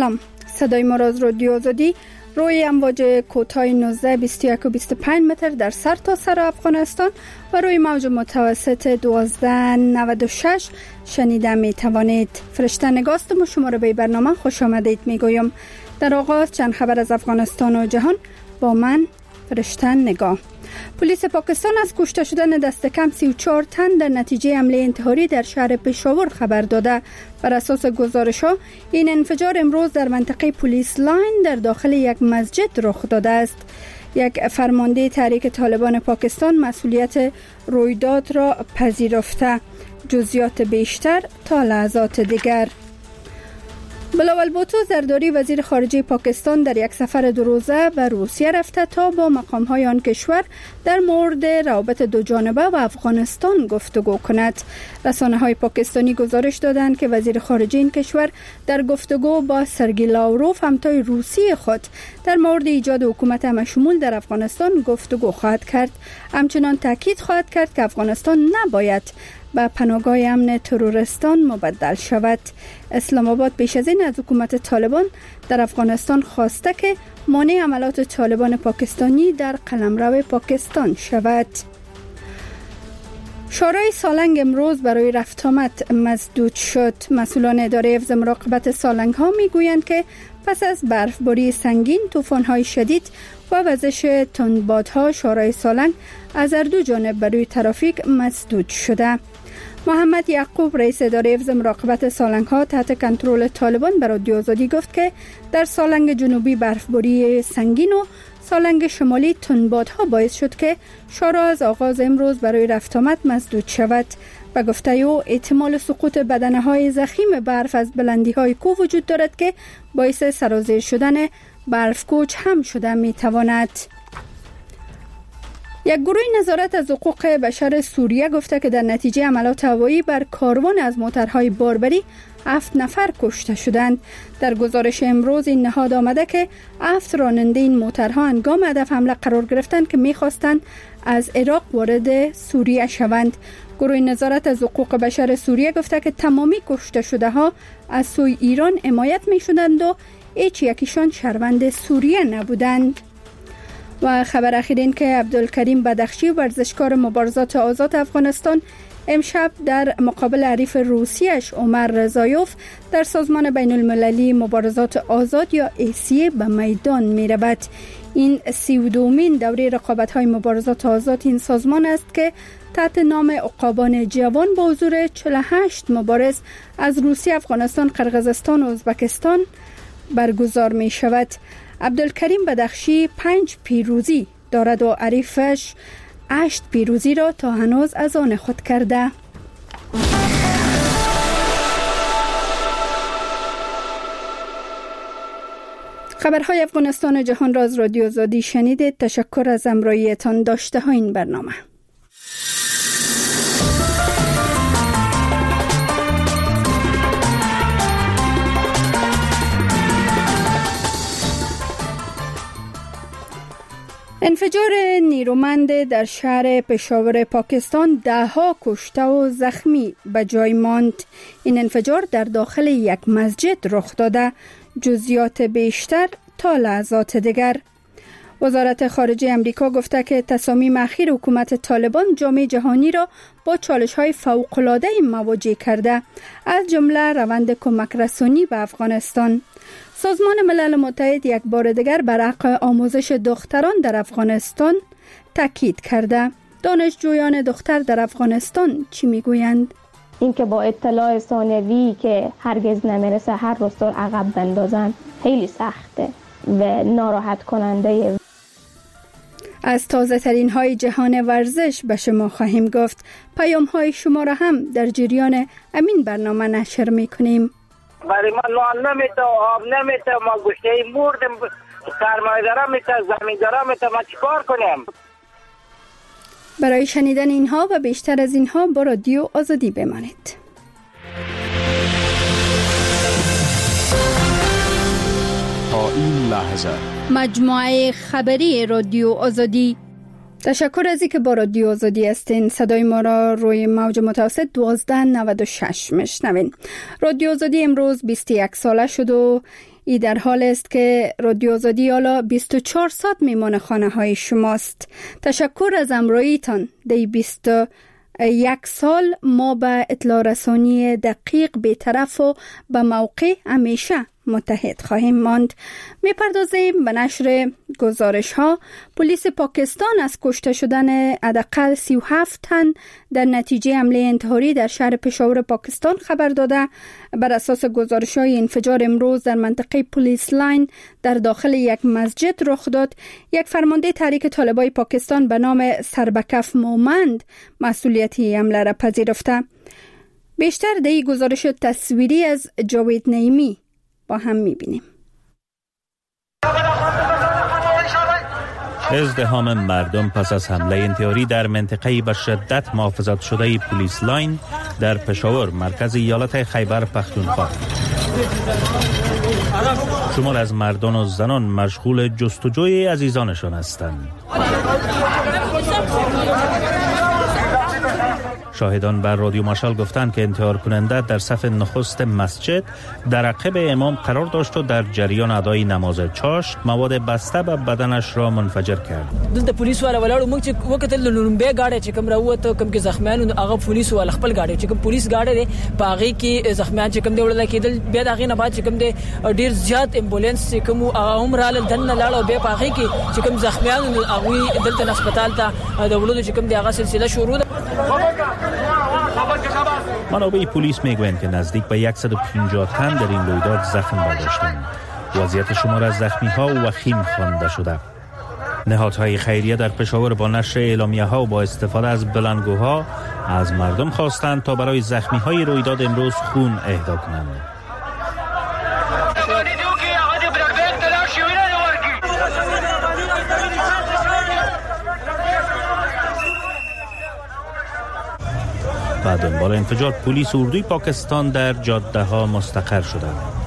سلام، صدای ما را از رادیو آزادی روی امواج کوتاه 19 21 و 25 متر در سر تا سر افغانستان و روی موج متوسط 1296 شنیده می توانید. فرشته نگاستم و شما را به برنامه خوش آمدید می گویم. در آغاز چند خبر از افغانستان و جهان با من فرشته نگاه. پلیس پاکستان از کشته شدن دست کم 34 تن در نتیجه حمله انتحاری در شهر پشاور خبر داده. بر اساس گزارش‌ها این انفجار امروز در منطقه پلیس لاین در داخل یک مسجد رخ داده است. یک فرمانده تحریک طالبان پاکستان مسئولیت رویداد را پذیرفته. جزئیات بیشتر تا لحظات دیگر. بلاول بوتو زرداری وزیر خارجه پاکستان در یک سفر 2 روزه به روسیه رفته تا با مقام‌های آن کشور در مورد روابط دو جانبه و افغانستان گفتگو کند. رسانه‌های پاکستانی گزارش دادند که وزیر خارجه این کشور در گفتگو با سرگئی لاوروف همتای روسی خود در مورد ایجاد حکومت همشمول در افغانستان گفتگو خواهد کرد. همچنان تاکید خواهد کرد که افغانستان نباید به پناهگاه امن تروریستان مبدل شود. اسلام آباد پیش از این از حکومت طالبان در افغانستان خواسته که مانع عملات طالبان پاکستانی در قلمرو پاکستان شود. شورای سالنگ امروز برای رفت آمد مسدود شد. مسئولان اداره حفظ مراقبت سالنگ ها می گویند که پس از برفباری سنگین، طوفان‌های شدید و وزش تندبادها، شورای سالنگ از هر دو جانب برای ترافیک مسدود شده. محمد یعقوب رئیس اداره حفظ مراقبت سالنگ ها تحت کنترل طالبان به رادیو آزادی گفت که در سالنگ جنوبی برفباری سنگین و سالنگ شمالی تندبادها باعث شد که شورا از آغاز امروز برای رفت آمد مسدود شود. و گفته او احتمال سقوط بدنه‌های ضخیم برف از بلندی‌های کوه وجود دارد که باعث سرازیر شدن برف کوچ هم شده می‌تواند. یک گروه نظارت از حقوق بشر سوریه گفته که در نتیجه حملات هوایی بر کاروان از موترهای باربری 7 نفر کشته شدند. در گزارش امروز این نهاد آمده که 7 راننده این موترها هنگام هدف حمله قرار گرفتند که می‌خواستند از عراق وارد سوریه شوند. گروه نظارت از حقوق بشر سوریه گفته که تمامی کشته شده ها از سوی ایران حمایت می شدند و هیچ یکیشان شهروند سوریه نبودند. و خبر اخیر این که عبدالکریم بدخشی ورزشکار مبارزات آزاد افغانستان امشب در مقابل حریف روسیش عمر رضایوف در سازمان بین المللی مبارزات آزاد یا ACA به میدان می رود. این 32مین دوره رقابت‌های مبارزات آزاد این سازمان است که تحت نام عقابان جوان با حضور 48 مبارز از روسیه، افغانستان، قرقیزستان و ازبکستان برگزار می شود. عبدالکریم بدخشی 5 پیروزی دارد و حریفش 8 پیروزی را تا هنوز از آن خود کرده. خبرهای افغانستان و جهان را از رادیو آزادی شنیدید. تشکر از همراهیتان. داشته ها این برنامه. انفجار نیرومند در شهر پشاور پاکستان 10 کشته و زخمی به جای ماند. این انفجار در داخل یک مسجد رخ داده. جزئیات بیشتر تا لحظات دیگر. وزارت خارجه امریکا گفته که تصامیم اخیر حکومت طالبان جامعه جهانی را با چالش‌های فوق‌العاده مواجه کرده، از جمله روند کمک رسانی به افغانستان. سازمان ملل متحد یک بار دیگر بر حق آموزش دختران در افغانستان تاکید کرده. دانشجویان دختر در افغانستان چی میگویند؟ اینکه با اطلاع ثانوی که هرگز نمیرسه هر روز عقب بندازن خیلی سخته و ناراحت کننده. از تازه ترین های جهان ورزش به شما خواهیم گفت. پیام های شما را هم در جریان امین برنامه نشر میکنیم. برای ما نان نمیته، آب نمیته، ما گوشته مردم، سرمایه دارم میته، زمین دارم میته، ما چیکار کنیم؟ برای شنیدن اینها و بیشتر از اینها با رادیو آزادی بمانید. تا این لحظه مجموعه خبری رادیو آزادی. تشکر از اینکه با رادیو آزادی هستین. صدای ما را روی موج متوسط 1296 میشنوین. رادیو آزادی امروز 21 ساله شد و ای در حال است که رادیو آزادی حالا 24 ساعت میمان خانه های شماست. تشکر از همراهیتان. در 21 سال ما به اطلاع رسانی دقیق، بی‌طرف و به موقع همیشه متحد خواهیم ماند. میپردازیم به نشر گزارش ها. پلیس پاکستان از کشته شدن حداقل 37 تن در نتیجه حمله انتحاری در شهر پشاور پاکستان خبر داده. بر اساس گزارش های انفجار امروز در منطقه پلیس لاین در داخل یک مسجد رخ داد. یک فرمانده تحریک طالبای پاکستان به نام سربکف مومند مسئولیت حمله را پذیرفته. بیشتر در این گزارش تصویری از جاوید نعیمی با هم می‌بینیم. ازدحام مردم پس از حمله انتحاری در منطقه به شدت محافظت شده پلیس لاین در پشاور مرکز ایالت خیبر پختونخوا. شمار از مردان و زنان مشغول جستجوی عزیزانشان هستند. شاهدان بر رادیو مشال گفتند که انتحار کننده در صف نخست مسجد در عقب امام قرار داشت و در جریان ادای نماز چاشت مواد بسته به بدنش را منفجر کرد. دلته پولیس والا ولاړو موږ چې وکتل لومبه گاډي چې کوم راوته کوم کې زخمیان هغه پولیس والا خپل گاډي چې کوم پولیس گاډي په هغه کې زخمیان چې کوم دی وړل کېدل بیا دغه نه بعد چې کوم دی ډیر زیات امبولانس چې کوم عمرال دنه لاړو بیا په هغه کې چې کوم زخمیان هغه دلته هسپتال ته د وړلو چې کوم دی هغه سلسله شروع ده. منابع پلیس میگویند که نزدیک به 150 تن در این رویداد زخم برداشتند. وضعیت شمار از زخمی ها وخیم خوانده شده. نهادهای خیریه در پشاور با نشر اعلامیه ها و با استفاده از بلندگوها از مردم خواستند تا برای زخمی های رویداد امروز خون اهدا کنند. بعد دنبال انفجار پلیس اردوی پاکستان در جاده ها مستقر شده.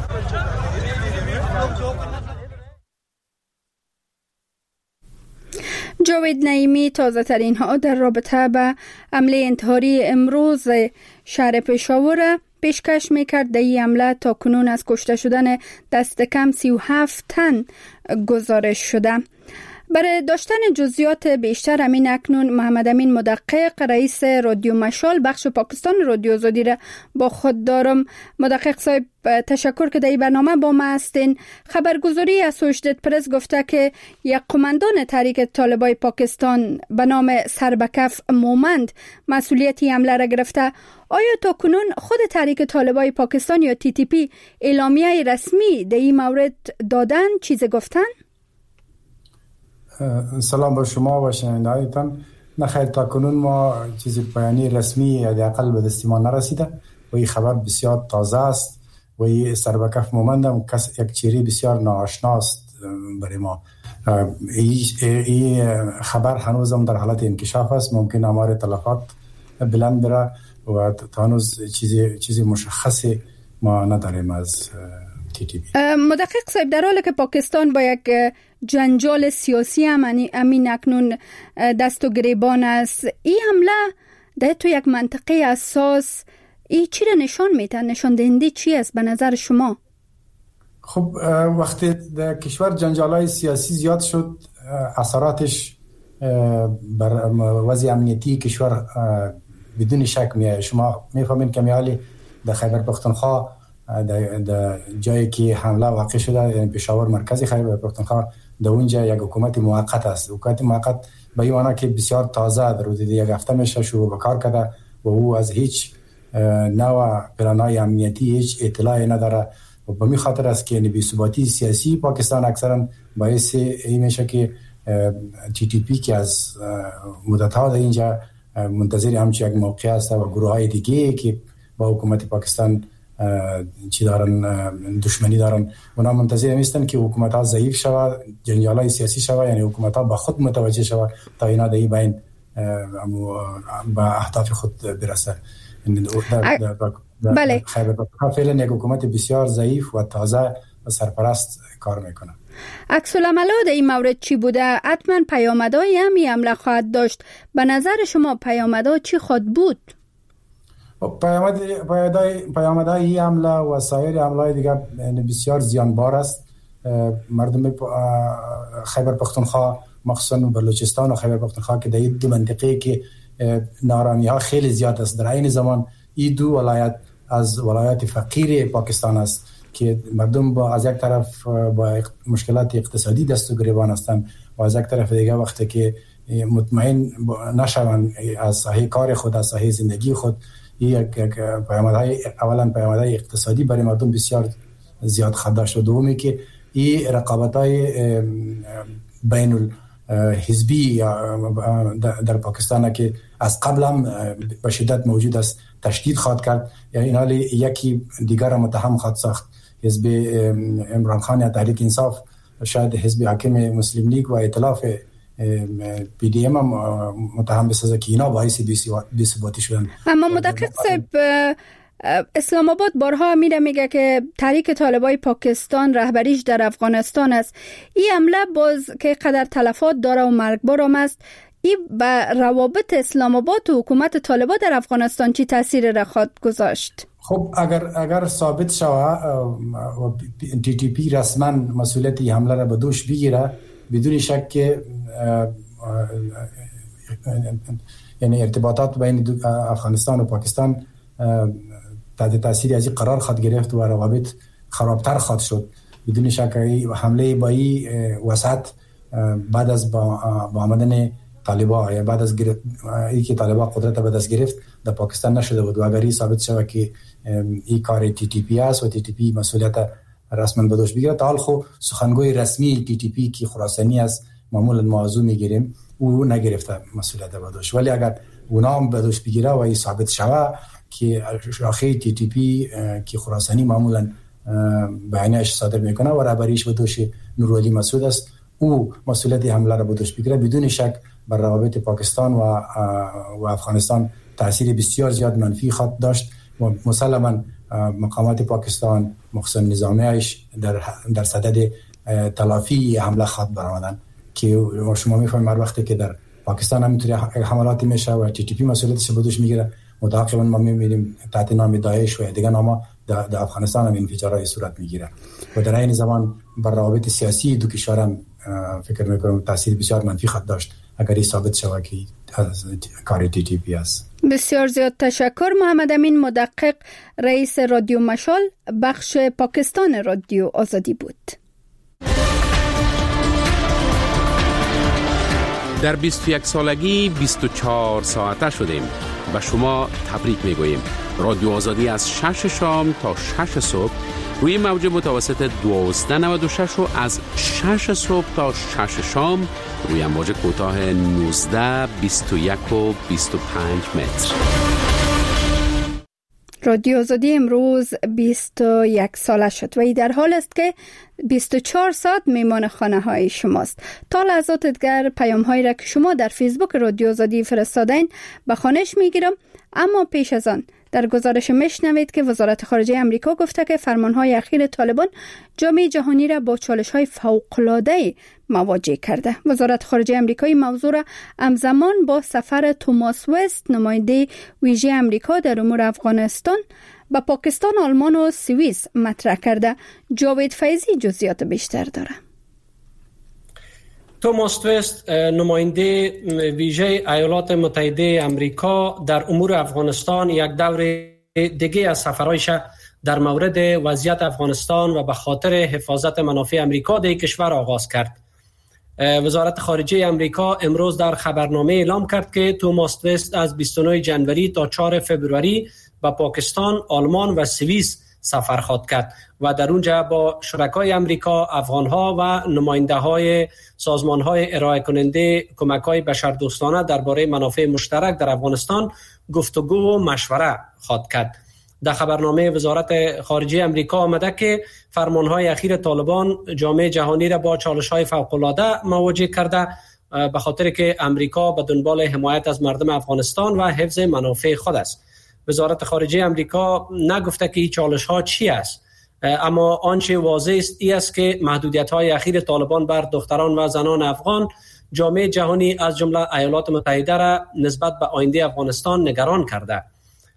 جاوید نعیمی تازه ترین ها در رابطه به حمله انتحاری امروز شهر پشاور پیشکش میکرد. در این حمله تا کنون از کشته شدن دست کم 37 تن گزارش شده. برای داشتن جزئیات بیشتر همین اکنون محمد امین مدقق رئیس رادیو مشال بخش پاکستان رادیو آزادی را با خود دارم. مدقق صاحب تشکر که در این برنامه با ما هستین. خبرگزاری اسوشیتد پرس گفته که یک قماندان تحریک طالبای پاکستان به نام سربکف مومند مسئولیت حمله را گرفته. آیا تا کنون خود تحریک طالبای پاکستان یا TTP اعلامیه رسمی در این مورد دادن، چیز گفتن؟ سلام با شما و شنوندگانتان. نخیر تا کنون ما چیزی بیانی رسمی حداقل به دست ما نرسیده و این خبر بسیار تازه است و این سربکف مومند هم یک چهره بسیار ناآشناست برای ما. این خبر هنوز هم در حالت انکشاف است. ممکن امار تلفات بلند بره و تا هنوز چیزی مشخصی ما نداریم از TTP. مدقق صاحب، در حالی که پاکستان با یک جنجال سیاسی همین اکنون دست و گریبان است، این حمله در تو یک منطقه حساس این چی را نشان میده؟ نشان دهنده چی است به نظر شما؟ خب وقتی در کشور جنجالای سیاسی زیاد شد، اثراتش بر وضع امنیتی کشور بدون شک میاد. شما میفهمین که میالی در خیبر پختونخوا در جایی که حمله واقع شده، یعنی پشاور مرکز خیبر پختونخوا، در اونجا یک حکومت موقت است. حکومت موقت به این معنی که بسیار تازه در حدود یک هفته میشه شروع به کار کرده و او از هیچ نوع پلان‌های امنیتی هیچ اطلاعی نداره و به می خاطر است که بی‌ثباتی سیاسی پاکستان اکثرا باعث این میشه که TTP که از مدت‌ها در اینجا منتظر همچین یک موقع است و گروه‌های دیگه که با حکومت پاکستان چی دارن، دشمنی دارن، اونا منتظر هستن که حکومت‌ها ضعیف شود، جنجال‌های سیاسی شود، یعنی حکومت‌ها با خود متوجه شود تا اینا در این بین با اهداف خود برسه. بله. فعلا یک حکومت بسیار ضعیف و تازه و سرپرست کار میکنه. عکس العمل در این مورد چی بوده؟ حتما پیامدهای همین حمله خواهد داشت. به نظر شما پیامدها چی خواهد بود؟ پیامدهای این حمله و سایر حمله‌های دیگر بسیار زیانبار است. مردم خیبر پختونخوا مخصوصا بلوچستان و خیبر پختونخوا که در این دو منطقه که نارامی ها خیلی زیاد است، در این زمان این دو ولایت از ولایات فقیر پاکستان است که مردم از یک طرف با مشکلات اقتصادی دست و گریبان هستند و از یک طرف دیگه وقتی که مطمئن نشوند از ساحه کار خود، از ساحه زندگی خود، یک پیامدهای اقتصادی برای مردم بسیار زیاد خطر شد. دومی که این رقابت‌های بین الحزبی در پاکستان که از قبل هم به شدت موجود است تشدید خواهد کرد، یعنی این حال یکی دیگر را متهم خواهد ساخت. حزب عمران خان یا تحریک انصاف، شاید حزب حاکم مسلم لیگ و ائتلاف پی دی ام هم متهم بسازه که اینا باعث بی‌ثباتی شدن. اما مدقق صاحب، اسلام آباد بارها میگه که تحریک طالبای پاکستان رهبریش در افغانستان است. این حمله باز که قدر تلفات داره و مرگبار هم است، این به روابط اسلام آباد و حکومت طالبان در افغانستان چی تاثیر را خواهد گذاشت؟ خب اگر ثابت شود و تی تی پی رسما مسئولیت این حمله را به دوش بگیره، بدون شک که یعنی ارتباطات بین افغانستان و پاکستان تحت تاثیر از این قرار خواهد گرفت و روابط خرابتر خواهد شد. بدون شک حمله با این وسعت بعد از با آمدن طالبان یا بعد از اینکه طالبان قدرت به دست گرفت در پاکستان نشده بود و اگر این ثابت شود که این کار تی تی پی است و تی تی پی مسئولیت رسما به دوش بگیره، تا حال خو سخنگوی رسمی تی تی پی که خراسانی است معمولا موضوع میگیریم او نگرفته مسئولیت به دوش، ولی اگر اونا هم به دوش بگیره و این ثابت شود که شاخه تی تی پی که خراسانی معمولا بیانیه‌اش صادر میکنه و رهبریش به دوش نورعلی مسعود است، او مسئولیت حمله را به دوش بگیره، بدون شک بر روابط پاکستان و افغانستان تاثیر بسیار زیاد منفی خواهد داشت و مسلما مقامات پاکستان مخصوصا نظامیش در صدد تلافی حمله خواهد برآمدن که شما میفهمید هر وقتی که در پاکستان همینطوری حملاتی میشه و تی تی پی مسئولیتش به دوش میگیره، متعاقبا ما میبینیم تحت نام داعش و دیگر نام‌ها در افغانستان هم انفجارات صورت میگیره و در این زمان بر روابط سیاسی دو کشور هم فکر میکنم تاثیر بسیار منفی خواهد داشت اگر این ثابت شود که از کار تی تی پی است. بسیار زیاد تشکر. محمد امین مدقق، رئیس رادیو مشال بخش پاکستان رادیو آزادی بود. در 21 سالگی 24 ساعته شدیم. به شما تبریک میگوییم. رادیو آزادی از 6 شام تا 6 صبح روی موج متوسط 1296 و از 6 صبح تا 6 شام روی موج کوتاه 19 21 و 25 متر. رادیو آزادی امروز 21 ساله شد و ای در حال است که 24 ساعت میمان خانه های شماست. تا لحظات دیگر پیام هایی را که شما در فیسبوک رادیو آزادی فرستادین به خوانش میگیرم، اما پیش از آن در گزارش میشنوید که وزارت خارجه امریکا گفته که فرمانهای اخیر طالبان جامعه جهانی را با چالش‌های فوق‌العاده مواجه کرده. وزارت خارجه امریکایی موضوع را همزمان با سفر توماس وست، نماینده ویژه امریکا در امور افغانستان، به پاکستان، آلمان و سوئیس مطرح کرده. جاوید فیضی جزئیات بیشتر داره. توماس وست، نماینده ویژه ایالات متحده امریکا در امور افغانستان، یک دور دیگه از سفرهایش در مورد وضعیت افغانستان و به خاطر حفاظت منافع امریکا در کشور آغاز کرد. وزارت خارجه امریکا امروز در خبرنامه اعلام کرد که توماس وست از 29 جنوری تا 4 فوریه به پاکستان، آلمان و سوئیس سفر خواهد کرد و در اونجا با شرکای امریکا، افغانها و نماینده‌های سازمان‌های ارائه کننده کمک‌های بشردوستانه درباره منافع مشترک در افغانستان گفتگو و مشوره خواهد کرد. در خبرنامه وزارت خارجه امریکا آمده که فرمان‌های اخیر طالبان جامعه جهانی را با چالش‌های فوق‌العاده مواجه کرده، به خاطر که امریکا به دنبال حمایت از مردم افغانستان و حفظ منافع خود است. وزارت خارجه امریکا نگفته که این چالش‌ها چی است، اما آنچه واضح است این است که محدودیت‌های اخیر طالبان بر دختران و زنان افغان جامعه جهانی از جمله ایالات متحده را نسبت به آینده افغانستان نگران کرده.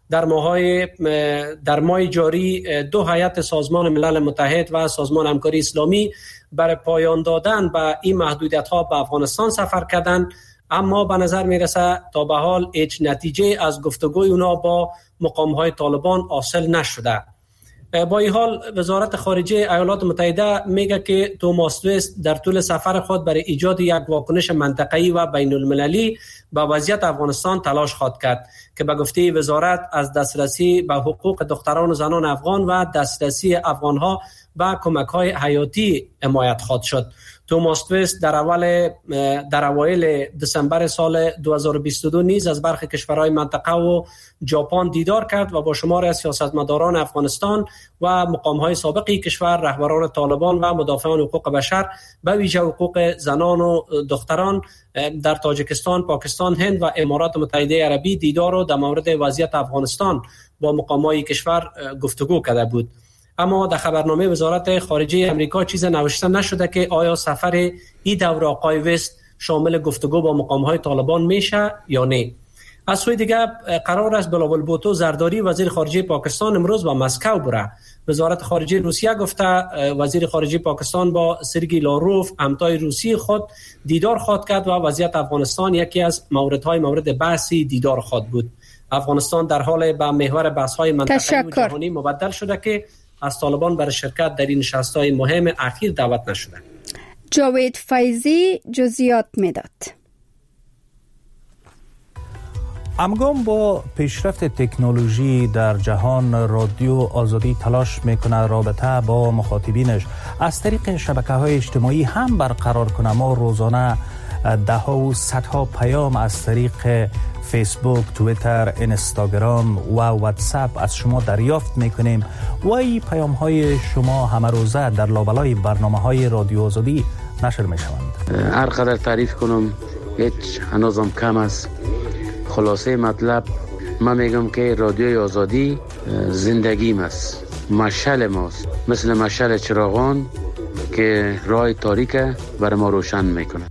در ماه جاری 2 هیئت سازمان ملل متحد و سازمان همکاری اسلامی برای پایان دادن به این محدودیت‌ها به افغانستان سفر کردند، اما به نظر میرسه تا به حال هیچ نتیجه از گفتگوی اونا با مقام‌های طالبان حاصل نشده. با این حال وزارت خارجه ایالات متحده میگه که توماس وست در طول سفر خود برای ایجاد یک واکنش منطقه‌ای و بین المللی به وضعیت افغانستان تلاش خواهد کرد که به گفته وزارت از دسترسی به حقوق دختران و زنان افغان و دسترسی افغانها به کمک‌های حیاتی حمایت خواهد شد. توماس وست در اوایل دسامبر سال 2022 نیز از برخی کشورهای منطقه و ژاپن دیدار کرد و با شماری از سیاستمداران افغانستان و مقام‌های سابقی کشور، رهبران طالبان و مدافعان حقوق بشر به ویژه حقوق زنان و دختران در تاجیکستان، پاکستان، هند و امارات متحده عربی دیدار و در مورد وضعیت افغانستان با مقام‌های کشور گفتگو کرده بود. اما در خبرنامه وزارت خارجه امریکا چیز نوشته نشده که آیا سفر این دور آقای وست شامل گفتگو با مقام‌های طالبان میشه یا نه. از سوی دیگر قرار است بلاول بوتو زرداری وزیر خارجه پاکستان امروز به مسکو بره. وزارت خارجه روسیه گفته وزیر خارجه پاکستان با سرگئی لاروف همتای روسی خود دیدار خواهد کرد و وضعیت افغانستان یکی از مورد بحثی دیدار خواهد بود. افغانستان در حال به محور بحث‌های منطقه‌ای و جهانی مبدل شده که از طالبان برای شرکت در این نشست‌های مهم اخیر دعوت نشده. جاوید فیضی جزئیات میداد. همگام با پیشرفت تکنولوژی در جهان، رادیو آزادی تلاش میکنه رابطه با مخاطبینش از طریق شبکه‌های اجتماعی هم برقرار کنه. ما روزانه ده‌ها و صدها پیام از طریق فیسبوک، توییتر، اینستاگرام و واتساپ از شما دریافت میکنیم و این پیام های شما همه روزه در لابلای برنامه های رادیو آزادی نشر میشوند. هر قدر تعریف کنم هیچ هنوزم کم است. خلاصه مطلب من میگم که رادیوی آزادی زندگیم است، مشعل ماست، مثل مشعل چراغان که راه تاریک برای ما روشن میکنه.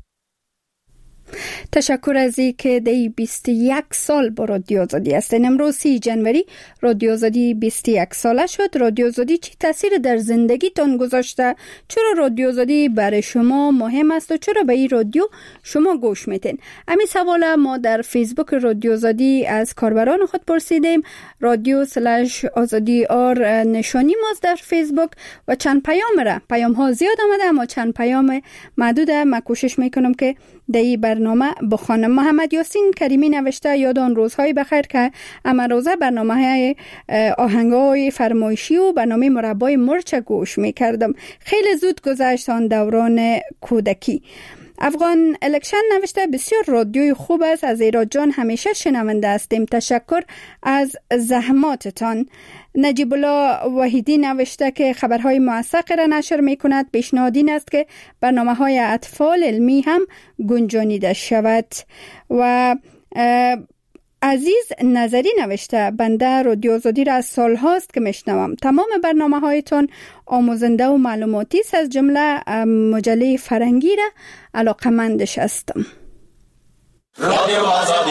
تشکر از این که دی 21 سال با رادیو آزادی هستین. امروز 30 جنوری رادیو آزادی 21 ساله شد. رادیو آزادی چی تاثیر در زندگیتان گذاشته؟ چرا رادیو آزادی برای شما مهم است و چرا به این رادیو شما گوش میتین؟ همین سوال ما در فیسبوک رادیو آزادی از کاربران خود پرسیدیم. رادیو/آزادی آر نشانی ماست در فیسبوک و چند پیام ها زیاد آمده اما چند پیام محدوده. من کوشش میکنم که در این برنامه بخوانم. محمد یاسین کریمی نوشته یاد آن روزهای بخیر که اما روزه برنامه آهنگای فرمایشی و برنامه مربای مرچ گوش میکردم. خیلی زود گذشت آن دوران کودکی. افغان الکشن نوشته بسیار رادیوی خوب است، از ایراد جان همیشه شنونده هستیم، تشکر از زحماتتان. نجیب الله وحیدی نوشته که خبرهای موثق را نشر می کند، پیشنهاد این است که برنامه‌های اطفال علمی هم گنجانیده شود. و عزیز نظری نوشته بنده رادیو آزادی را از سال هاست که میشنوم، تمام برنامه هایتان آموزنده و معلوماتی است، از جمله مجله فرنگی را علاقمندش هستم. رادیو آزادی.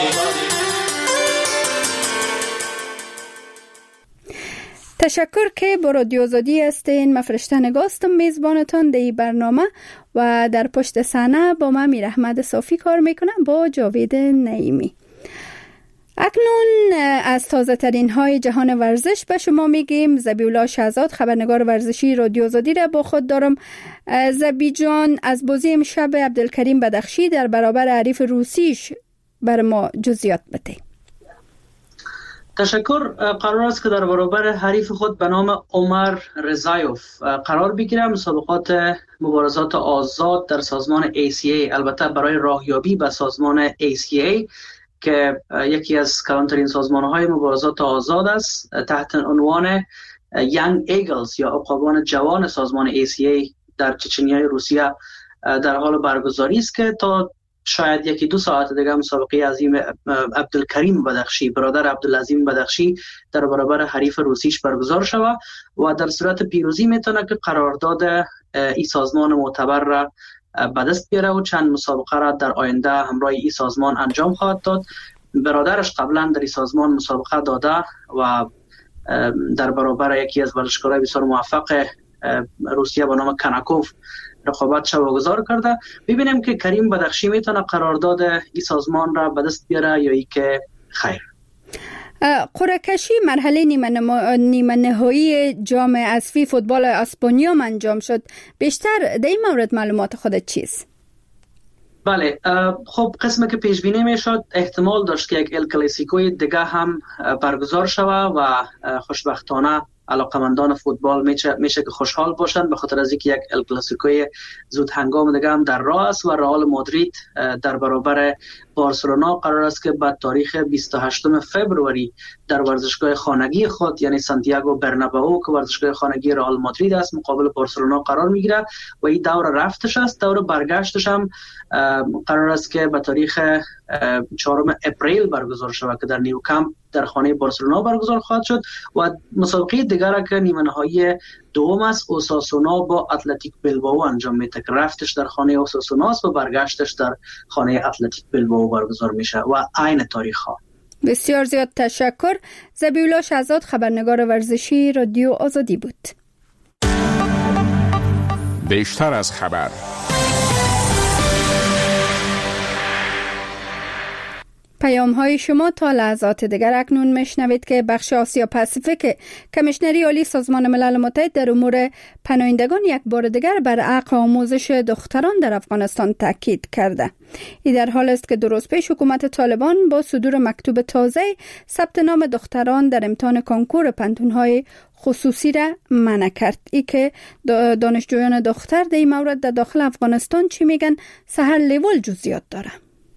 تشکر که با رادیو آزادی هستین. من فرشته نگاستم میزبانتان در این برنامه و در پشت صحنه با من میر احمد صافی کار میکنم با جاوید نعیمی. اکنون از تازه ترین های جهان ورزش به شما میگیم. زبی‌الله شهزاد خبرنگار ورزشی رادیو آزادی را با خود دارم. زبی جان، از بازی امشب عبدالکریم بدخشی در برابر حریف روسیش بر ما جزئیات بده. تشکر. قرار است که در برابر حریف خود به نام عمر رضایوف قرار بگیره. مسابقات مبارزات آزاد در سازمان ACA، البته برای راهیابی به سازمان ACA که یکی از کلانترین سازمان‌های مبارزات آزاد است، تحت عنوان Young Eagles یا عقابان جوان سازمان ACA در چچنیای روسیه در حال برگزاری است که تا شاید 1-2 ساعت دیگه مسابقه عظیم عبدالکریم بدخشی، برادر عبدالعظیم بدخشی، در برابر حریف روسیش برگزار شود و در صورت پیروزی میتونه که قرارداد این سازمان معتبر را به دست بیاره و چند مسابقه را در آینده همراه این سازمان انجام خواهد داد. برادرش قبلا در سازمان مسابقه داده و در برابر یکی از ورزشکارای بسیار موفق روسیه به نام کناکوف رقابت واگذار کرده. ببینیم که کریم بدخشی میتونه قرارداد این سازمان را به دست بیاره یا ای که خیر. قرعه کشی مرحله نیمه نهایی جام اسفی فوتبال اسپانیا انجام شد. بیشتر در این مورد معلومات خودت چیست؟ بله، خب قسمی که پیش بینی میشد احتمال داشت که یک ال کلاسیکوی دیگه هم برگزار شود و خوشبختانه علاقمندان فوتبال میشه که خوشحال باشند، به خاطر از اینکه یک ال کلاسیکوی زود هنگام دیگه هم در راه است و رئال مادرید در برابر بارسلونا قرار است که بعد تاریخ 28 فوریه در ورزشگاه خانگی خود یعنی سانتیاگو برنابئو که ورزشگاه خانگی رئال مادرید است مقابل بارسلونا قرار میگیره و این دور رفتش است. دور برگشتش هم قرار است که به تاریخ 4 اپریل برگزار شود که در نیوکامپ در خانه بارسلونا برگزار خواهد شد و مسابقه دیگر که نیمه نهایی دوم است اوساسونا با اتلتیک بلبائو انجام میده که رفتش در خانه اوساسونا است و برگشتش در خانه اتلتیک بلبائو برگزار میشه و عین تاریخ ها. بسیار زیاد تشکر. ذبیحالله شهزاد، خبرنگار ورزشی رادیو آزادی بود. بیشتر از خبر. پیام های شما تا لحظات دیگر. اکنون میشنوید که بخش آسیا پاسیفیک کمیشنری عالی سازمان ملل متحد در امور پناهندگان یک بار دیگر بر حق آموزش دختران در افغانستان تاکید کرده. این در حال است که درست پیش حکومت طالبان با صدور مکتوب تازه ثبت نام دختران در امتحان کنکور پنتونهای خصوصی را منع کرد. ای که دانشجویان دختر در این مورد در داخل افغانستان چی میگن؟ سحر لیول جزئیات داره.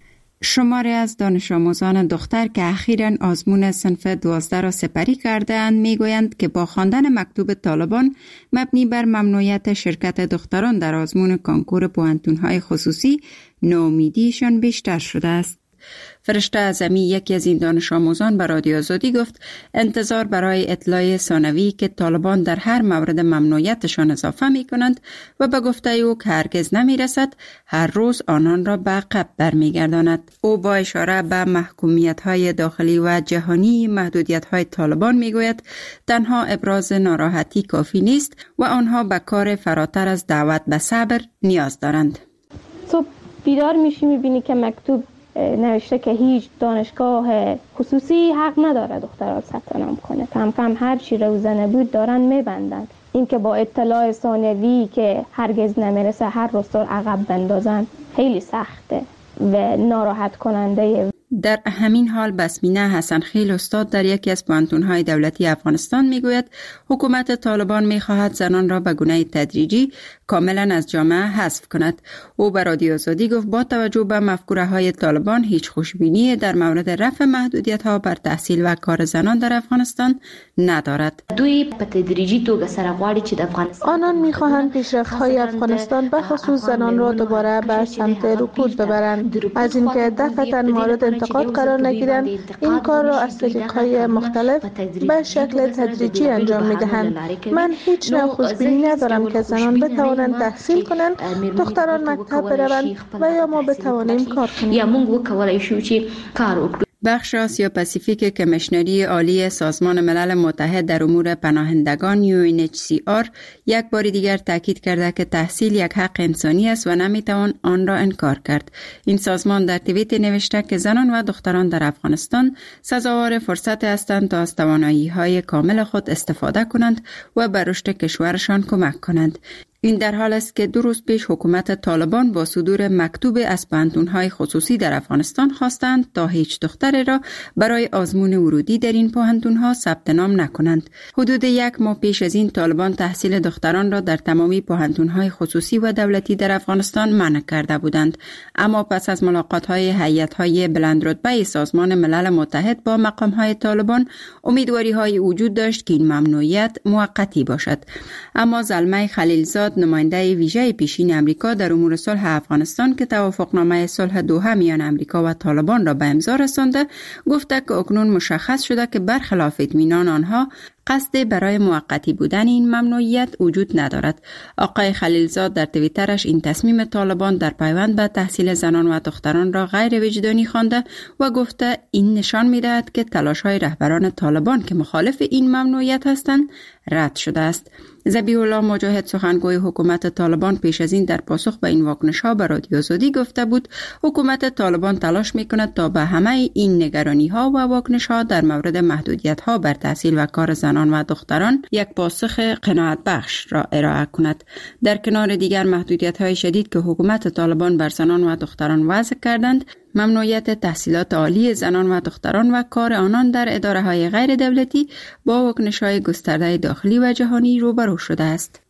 شماری از دانش آموزان دختر که اخیراً آزمون صنف 12 را سپری کرده‌اند میگویند که با خواندن مکتوب طالبان مبنی بر ممنوعیت شرکت دختران در آزمون کنکور پوهنتون‌های خصوصی ناامیدیشان بیشتر شده است. فرشته اعظمی یکی از این دانش آموزان به رادیو آزادی گفت انتظار برای اطلاع ثانوی که طالبان در هر مورد ممنوعیتشان اضافه می کنند و به گفته او که هرگز نمی رسد هر روز آنان را به عقب برمیگرداند. او با اشاره به محکومیت های داخلی و جهانی محدودیت های طالبان می گوید تنها ابراز ناراحتی کافی نیست و آنها به کار فراتر از دعوت به صبر نیاز دارند. صبح بیدار میشی میبینی که مکتوب نوشته که هیچ دانشگاه خصوصی حق نداره دخترها ثبت نام کنه. کم کم هر چی روزنه بود دارن میبندن. این که با اطلاع ثانوی که هرگز نمیرسه هر روز عقب بندازن خیلی سخته و ناراحت کننده. در همین حال بسمینه حسنخیل استاد در یکی از پوهنتون‌های دولتی افغانستان میگوید حکومت طالبان میخواهد زنان را به گونه تدریجی کاملا از جامعه حذف کند. او به رادیو آزادی گفت با توجه به مفکوره‌های طالبان هیچ خوشبینی در مورد رفع محدودیت‌ها بر تحصیل و کار زنان در افغانستان ندارد. دوی په تدریجی توګه سره غواړي چې د افغانستان آنان میخواهند پیشرفت‌های افغانستان به خصوص زنان را دوباره به سمت رکود ببرند. از اینکه دفعتاً مورد انتقاد قرار نگیرند این کار را از طریق‌های مختلف به شکل تدریجی انجام می‌دهند. من هیچ نوع خوشبینی ندارم که زنان بتوانند تحصیل کنند، دختران مکتب بروند و یا ما بتوانیم کار کنیم. یا موږ وکولای شو چې کار وکړو. بخش آسیا پاسیفیک کمیشنری عالی سازمان ملل متحد در امور پناهندگان UNHCR یک بار دیگر تاکید کرده که تحصیل یک حق انسانی است و نمیتوان آن را انکار کرد. این سازمان در توییت نوشته که زنان و دختران در افغانستان سزاوار فرصت هستند تا از توانایی‌های کامل خود استفاده کنند و به رشد کشورشان کمک کنند. این در حال است که 2 روز پیش حکومت طالبان با صدور مکتوب از پوهنتون‌های خصوصی در افغانستان خواستند تا هیچ دختری را برای آزمون ورودی در این پوهنتون‌ها ثبت نام نکنند. حدود 1 ماه پیش از این طالبان تحصیل دختران را در تمامی پوهنتون‌های خصوصی و دولتی در افغانستان منع کرده بودند، اما پس از ملاقات‌های هیئت‌های بلندرتبه سازمان ملل متحد با مقام‌های طالبان امیدواری‌های وجود داشت که این ممنوعیت موقتی باشد. اما زلمه خلیلزاد نماینده ویژه پیشین امریکا در امور صلح افغانستان که توافقنامه صلح دوحه میان امریکا و طالبان را به امضا رسانده گفته که اکنون مشخص شده که برخلاف اطمینان آنها قصد برای موقتی بودن این ممنوعیت وجود ندارد. آقای خلیلزاد در توییترش این تصمیم طالبان در پیوند به تحصیل زنان و دختران را غیر وجدانی خوانده و گفته این نشان می‌دهد که تلاش‌های رهبران طالبان که مخالف این ممنوعیت هستند رد شده است. ذبیح الله مجاهد سخنگوی حکومت طالبان پیش از این در پاسخ به این واکنش‌ها به رادیو آزادی گفته بود حکومت طالبان تلاش می‌کند تا به همه این نگرانی‌ها و واکنش‌ها در مورد محدودیت‌ها بر تحصیل و کار زنان و دختران یک پاسخ قناعت بخش را ارائه کند. در کنار دیگر محدودیت‌های شدید که حکومت طالبان بر زنان و دختران وضع کردند، ممنوعیت تحصیلات عالی زنان و دختران و کار آنان در اداره‌های غیر دولتی با واکنش‌های گسترده داخلی و جهانی روبرو شده است.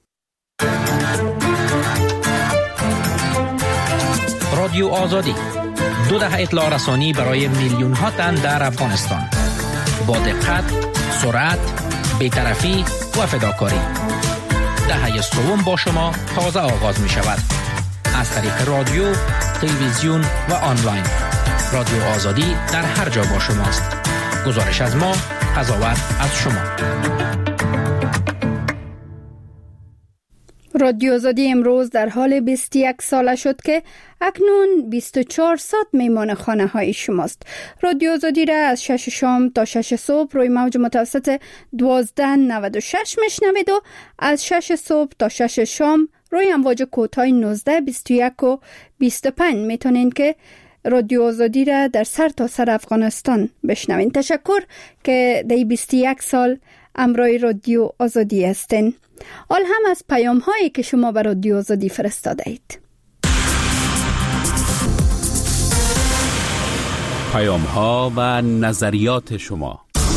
رادیو آزادی 2 دهه اطلاع رسانی برای میلیون‌ها تن در افغانستان با دقت، سرعت، بی‌طرفی و فداکاری. دهه سوم با شما تازه آغاز می شود. از طریق رادیو، تلویزیون و آنلاین. رادیو آزادی در هر جا با شماست. گزارش از ما، قضاوت از شما. رادیو آزادی امروز در حال 21 ساله شد که اکنون 24 ساعت میمان خانه های شماست. رادیو آزادی را از 6 شام تا 6 صبح روی موج متوسط 1296 میشنوید و از 6 صبح تا 6 شام روی امواج کوتاه 19 21 و 25 میتونین که رادیو آزادی را در سر تا سر افغانستان بشنوین. تشکر که در 21 سال امروی رادیو آزادی هستین. حال هم از پیام هایی که شما به رادیو آزادی فرستاده اید. پیام ها و نظریات شما.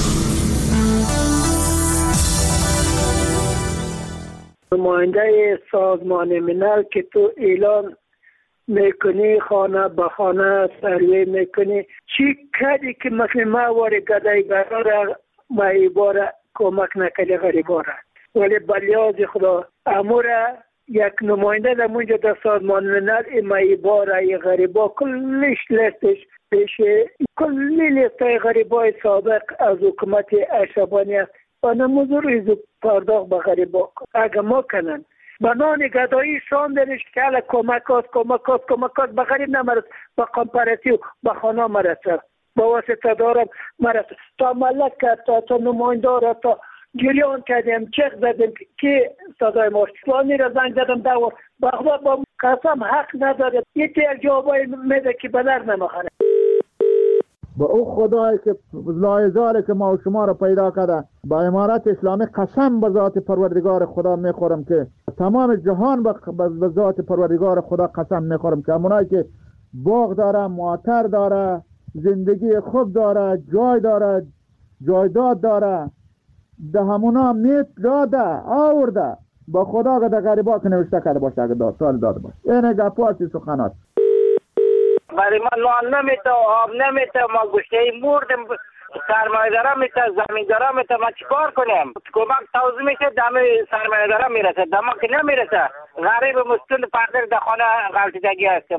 نماینده سازمان ملل که تو اعلان میکنی خانه به خانه سروی میکنی، چی کردی که مثل ما واره گدایگرا را مایباره کمک نکردی غریبا را؟ ولی بلیاز خدا امورا یک نماینده در منجا در سازمان ملل مایباره غریبا کلش لستش پیش کلی لستای غریبای سابق از حکومت اشربانی است و نموزور ایزو پرداخت به غریبا اگه ما کنن بنان گدایی شان درش که حالا کمکات به غریب نمرس به کمپاراتیو به خانه مرسه با واسطه دارم مرسه تا ملک کرد تا نماینده را تا گریان کردیم چک زدیم که صدای ماشتوانی را زنگ زدم دور بخدا با قسم حق نداره یه تیر جوابای میده که بدر نمخانه با او خدایی که لایزاره که ما و شما را پیدا کرده با امارت اسلامی قسم به ذات پروردگار خدا میخورم که تمام جهان به ذات پروردگار خدا قسم میخورم که همونایی که باغ داره، معطر داره، زندگی خوب داره، جای داره، جایداد داره، ده همونا میت داده آورده با خدا که ده غریبا که نوشته کرده باشه اگه سال داده باشه. اینه گپاسی سخنات برای ما نان نمیته آب نمیته ما گوشته مردم سرمایه‌دارا میته زمیندارا میته ما چیکار کنیم؟ کمک توزیع میشه دم سرمایه‌دارا میرسه دم که نمیرسه غریب مستون پردر در خانه غلطیدگی هستیم.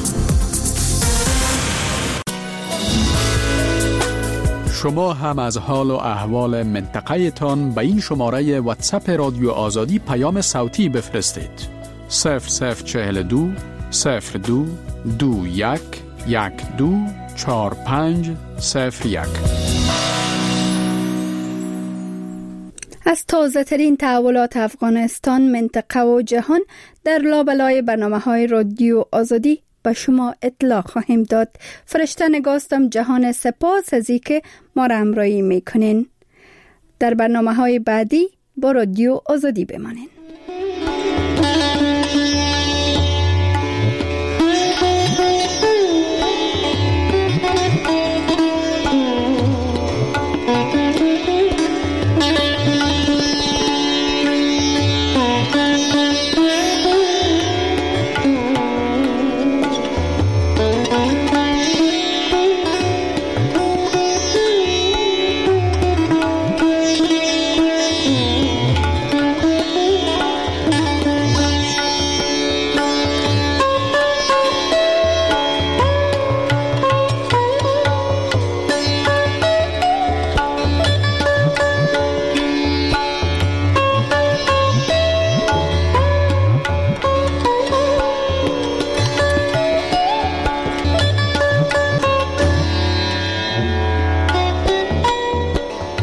شما هم از حال و احوال منطقه تان به این شماره واتساپ رادیو آزادی پیام صوتی بفرستید. 0042 02 21 12 45 01. از تازه ترین تحولات افغانستان، منطقه و جهان در لابلای برنامه‌های رادیو آزادی به شما اطلاع خواهیم داد. فرشته نگاستم جهان سپاس از اینکه ما را همراهی میکنین. در برنامه‌های بعدی با رادیو آزادی بمانین.